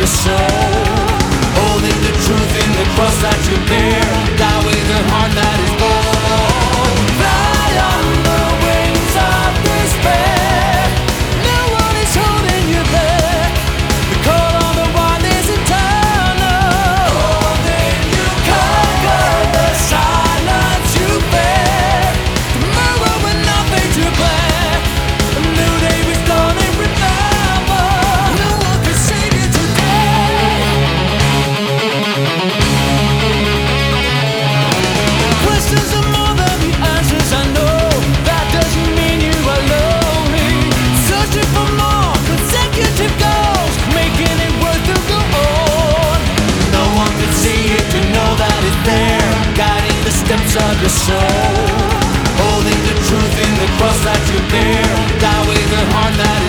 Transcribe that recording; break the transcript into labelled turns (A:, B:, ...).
A: your soul. Holding the truth in the cross that you bear. Die with a heart that is bold. Fly on the wings of despair. No one is holding you back. The call on the one is eternal. Oh, then you conquer the silence you bear. Tomorrow will not fade to black. A new day is dawning, remember. No one can save you today. Questions are more than the answers, I know. That doesn't mean you are lonely. Searching for more consecutive goals, making it worth to go on. No one can see it to know that it's there, guiding the steps of your soul. Holding the truth in the cross that you bear. Die with a heart that is